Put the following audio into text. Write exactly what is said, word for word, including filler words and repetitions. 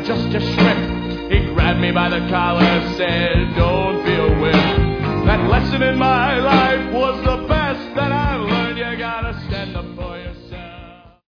I'm just a shrimp. He grabbed me by the collar, said, don't be a wimp. That lesson in my life was the